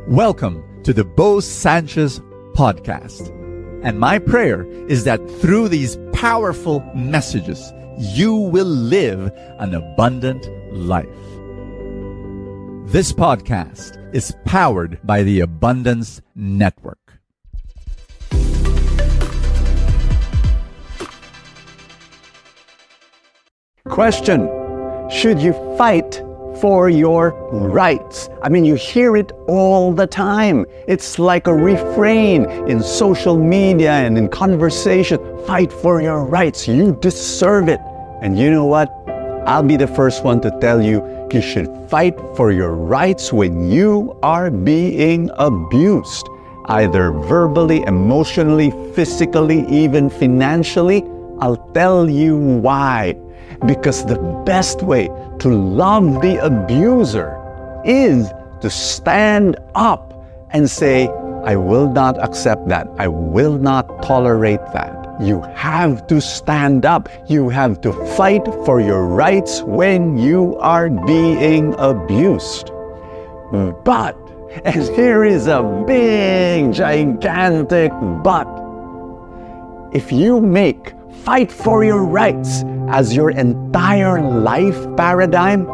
Welcome to the Bo Sanchez podcast. And my prayer is that through these powerful messages, you will live an abundant life. This podcast is powered by the Abundance Network. Question: should you fight for your rights? I mean, you hear it all the time. It's like a refrain in social media and in conversation. Fight for your rights. You deserve it. And you know what? I'll be the first one to tell you, you should fight for your rights when you are being abused, either verbally, emotionally, physically, even financially. I'll tell you why. Because the best way to love the abuser is to stand up and say, I will not accept that. I will not tolerate that. You have to stand up. You have to fight for your rights when you are being abused. But, and here is a big, gigantic but, if you make fight for your rights as your entire life paradigm,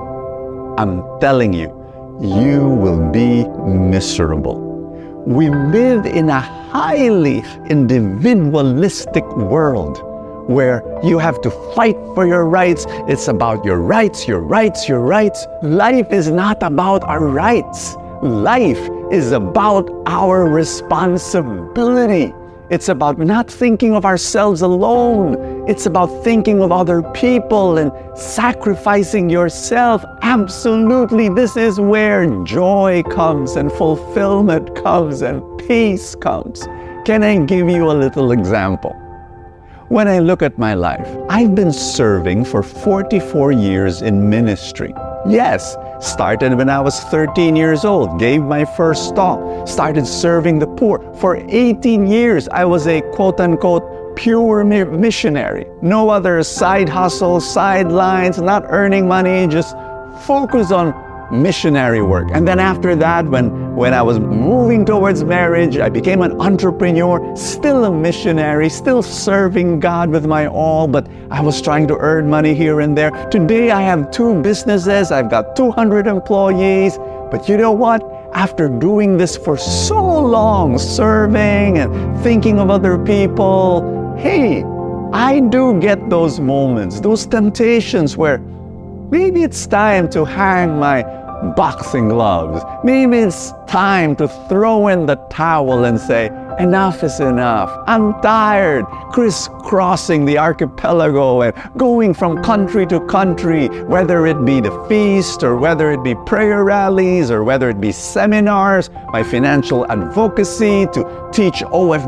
I'm telling you, you will be miserable. We live in a highly individualistic world where you have to fight for your rights. It's about your rights, your rights, your rights. Life is not about our rights. Life is about our responsibility. It's about not thinking of ourselves alone. It's about thinking of other people and sacrificing yourself. Absolutely, this is where joy comes and fulfillment comes and peace comes. Can I give you a little example? When I look at my life, I've been serving for 44 years in ministry. Yes, started when I was 13 years old, gave my first stall, started serving the poor. For 18 years, I was a quote-unquote pure missionary. No other side hustles, sidelines, not earning money, just focus on missionary work. And then after that, when I was moving towards marriage, I became an entrepreneur, still a missionary, still serving God with my all, but I was trying to earn money here and there. Today I have 2 businesses, I've got 200 employees, but you know what? After doing this for so long, serving and thinking of other people, hey, I do get those moments, those temptations where maybe it's time to hang my boxing gloves. Maybe it's time to throw in the towel and say, enough is enough. I'm tired crisscrossing the archipelago and going from country to country, whether it be the feast or whether it be prayer rallies or whether it be seminars, my financial advocacy to teach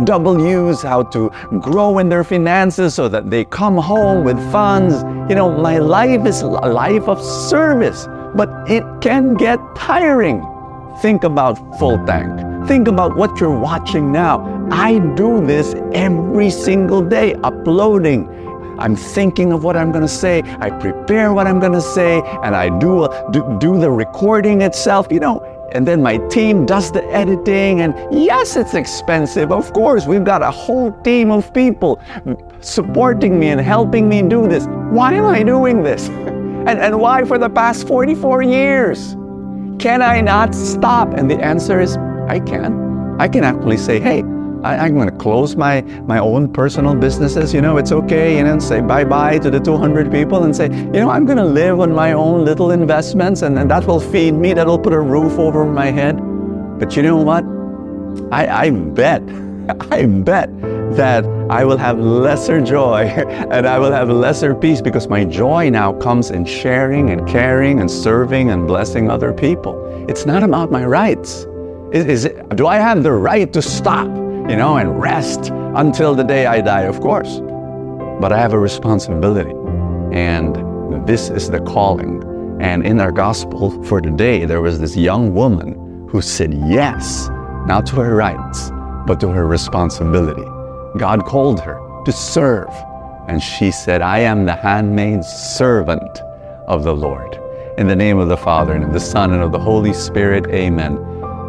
OFWs how to grow in their finances so that they come home with funds. You know, my life is a life of service, but it can get tiring. Think about Full Tank. Think about what you're watching now. I do this every single day, uploading. I'm thinking of what I'm going to say. I prepare what I'm going to say, and I do the recording itself, you know. And then my team does the editing, and yes, it's expensive. Of course, we've got a whole team of people supporting me and helping me do this. Why am I doing this? And why for the past 44 years? Can I not stop? And the answer is, I can. I can actually say, hey, I'm going to close my own personal businesses. You know, it's okay. You know, say bye-bye to the 200 people and say, you know, I'm going to live on my own little investments and that will feed me. That'll put a roof over my head. But you know what? I bet that I will have lesser joy and I will have lesser peace because my joy now comes in sharing and caring and serving and blessing other people. It's not about my rights. Do I have the right to stop, you know, and rest until the day I die? Of course. But I have a responsibility, and this is the calling. And in our gospel for today, there was this young woman who said yes, not to her rights, but to her responsibility. God called her to serve, and she said, I am the handmaid servant of the Lord. In the name of the Father, and of the Son, and of the Holy Spirit, amen.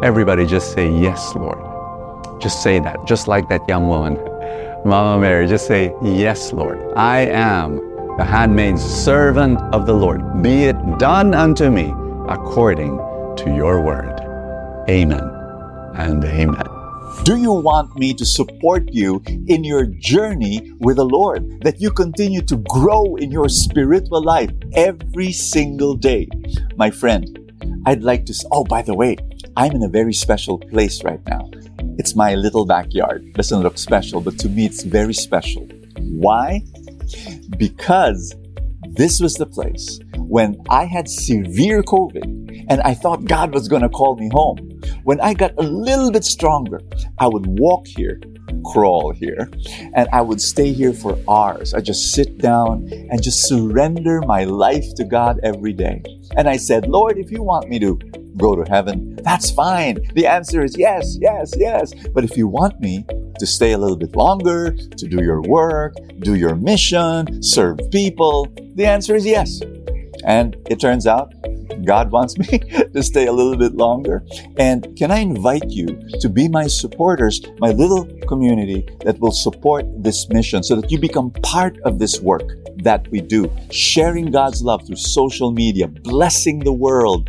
Everybody just say, yes, Lord. Just say that, just like that young woman. Mama Mary, just say, yes, Lord. I am the handmaid's servant of the Lord. Be it done unto me according to your word. Amen and amen. Do you want me to support you in your journey with the Lord? That you continue to grow in your spiritual life every single day? My friend, I'd like to... Oh, by the way, I'm in a very special place right now. It's my little backyard. Doesn't look special, but to me it's very special. Why? Because this was the place when I had severe COVID and I thought God was going to call me home. When I got a little bit stronger, I would walk here, crawl here, and I would stay here for hours. I just sit down and just surrender my life to God every day. And I said, Lord, if you want me to go to heaven, that's fine. The answer is yes, yes, yes. But if you want me to stay a little bit longer, to do your work, do your mission, serve people, the answer is yes. And it turns out God wants me to stay a little bit longer. And can I invite you to be my supporters, my little community that will support this mission so that you become part of this work that we do, sharing God's love through social media, blessing the world,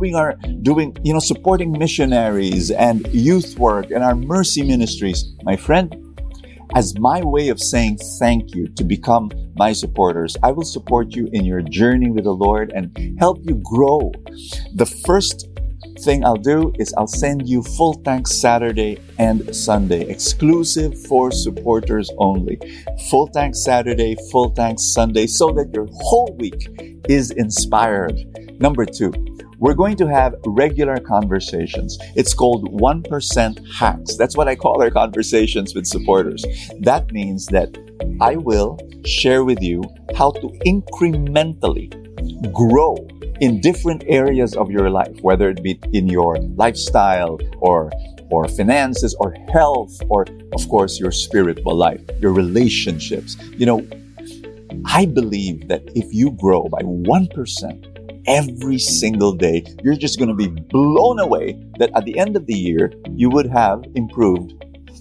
supporting missionaries and youth work and our mercy ministries. My friend, as my way of saying thank you to become my supporters, I will support you in your journey with the Lord and help you grow. The first thing I'll do is I'll send you Full Tank Saturday and Sunday, exclusive for supporters only. Full Tank Saturday, Full Tank Sunday, so that your whole week is inspired. Number 2, we're going to have regular conversations. It's called 1% Hacks. That's what I call our conversations with supporters. That means that I will share with you how to incrementally grow in different areas of your life, whether it be in your lifestyle or finances or health or, of course, your spiritual life, your relationships. I believe that if you grow by 1%, every single day, you're just going to be blown away that at the end of the year, you would have improved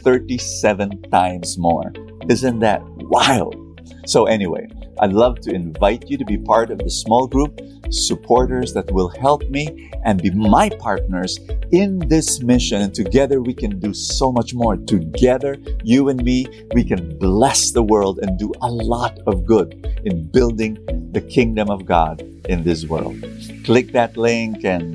37 times more. Isn't that wild? So anyway, I'd love to invite you to be part of the small group, supporters that will help me and be my partners in this mission. And together we can do so much more. Together, you and me, we can bless the world and do a lot of good in building the kingdom of God in this world. Click that link and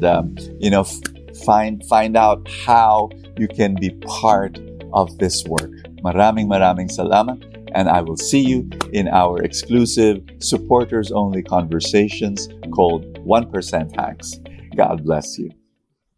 find out how you can be part of this work. Maraming salamat, and I will see you in our exclusive supporters only conversations called 1% Hacks. God bless you.